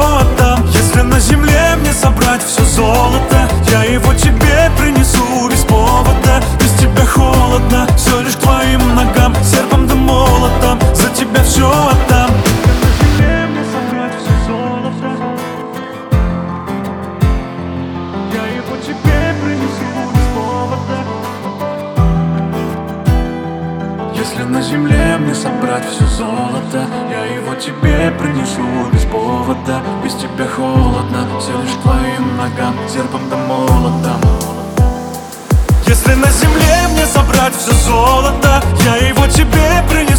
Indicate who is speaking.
Speaker 1: отдам. Если на земле мне собрать все золото, я его тебе принесу без повода. Без тебя холодно, все лишь к твоим ногам, серпом да молотом за тебя все отдам. Если на земле мне собрать все золото, я его тебе принесу без повода. Если на земле мне собрать все золото, я его тебе принесу без повода. Без тебя холодно, все лишь к твоим ногам, серпом да молотом. Если на земле мне собрать все золото, я его тебе принесу